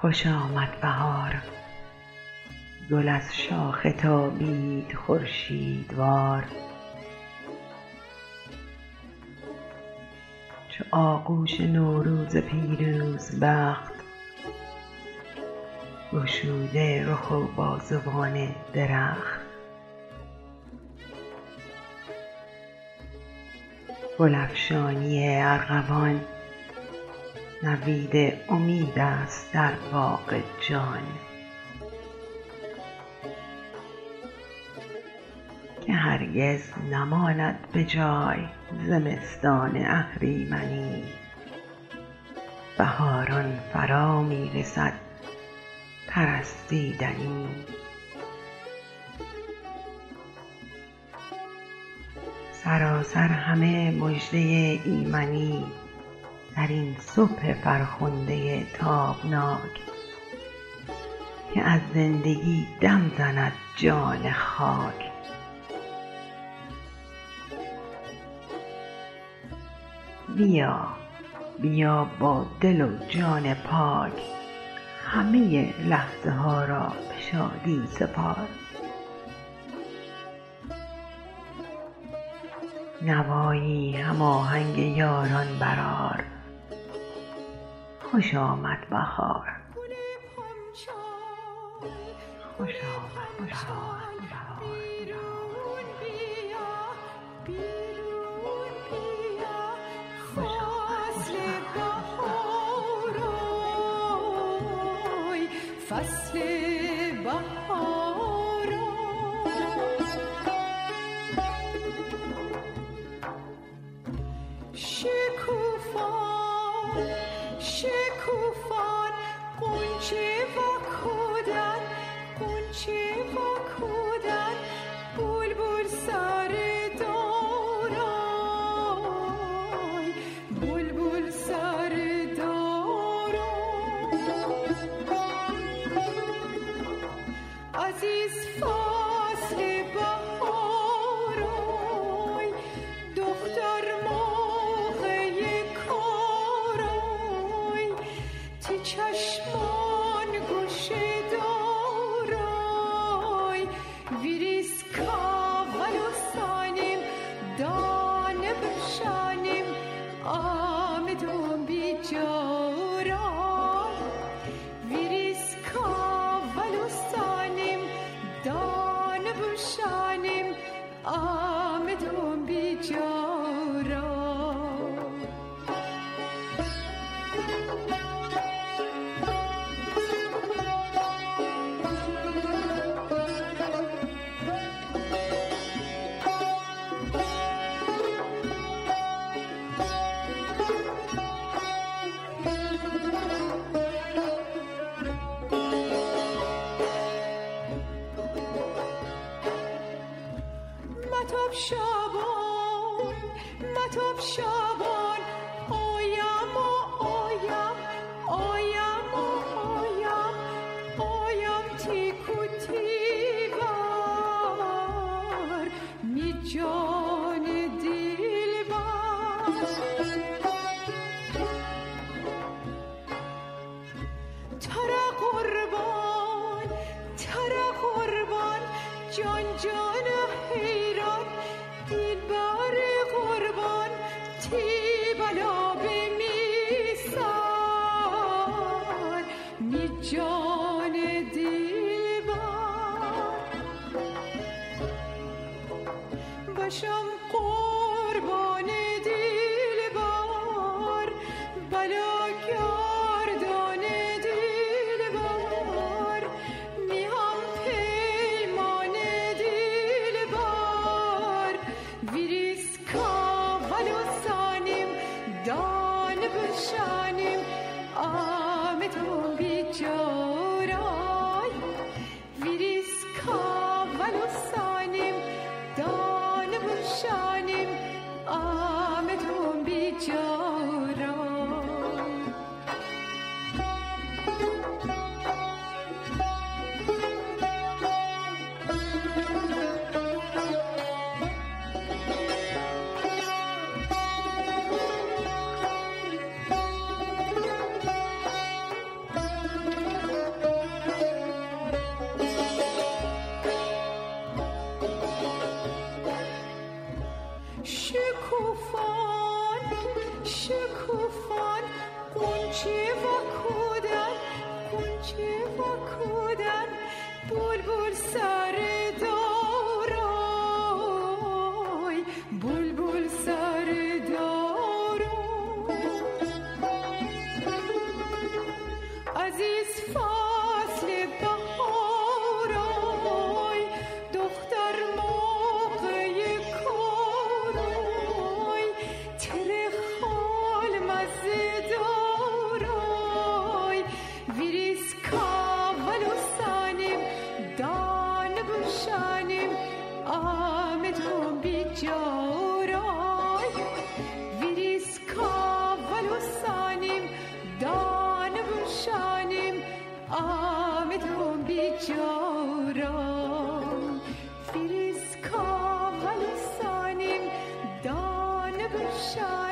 خوش آمد بهار، گل از شاخه تابید خورشیدوار. چو آغوش نوروز پیروزبخت، گشوده رخ و بازوان درخت. گل افشانی ارغوان، نوید امید است در باغ جان. که هرگز نماند به جای زمستان اهریمنی، بهاران فرا می رسد پرستیدنی. سراسر همه مژده ایمنی، در این صبح فرخنده تابناک، که از زندگی دم زند جان خاک. بیا بیا با دل و جان پاک، همه لحظه ها را به شادی سپار. نوایی هماهنگ یاران برآر، خوش آمد بهار. خوش آمد بهار. فصل بهار، شکوفان شکوفان غنچه و کودن، غنچه و کودن، بلبل سر دارای، بلبل سر عزیز فصل بهارای، دختر موقع کارای، تی چشمان گوشه دارای، ویریس کاول و سانیم دانه بشانیم آمدون بی جارای، ویریس کاول و سانیم دانه بشانیم آمدون بی جارا. شابان متاب شابان، آیم و آیم، آیم و آیم، آیم تیکو تیور، می جان دلبر. ترا قربان ترا قربان، جان جان حیران، دلبر قربان تی بلا به میسر، می جان دلبر. باشم قربان دلبر، بلا گردان دلبر، میهم پیمان دلبر، ویریس کاول و سانیم دانه بشانیم آمدون بی جارای، ویریس کاول و سانیم دانه بشانیم و کودن بلبل سر دارای بلبل سر دارای عزیز فصل بهارای دختر موقع کارای تره خال مزه دارای ویریس کاول و سانیم دان بشانیم آمدم بیجارای ویریس کاول و سانیم دان بشانیم آمدم بیجارای ویریس کاول و سانیم دان بشانیم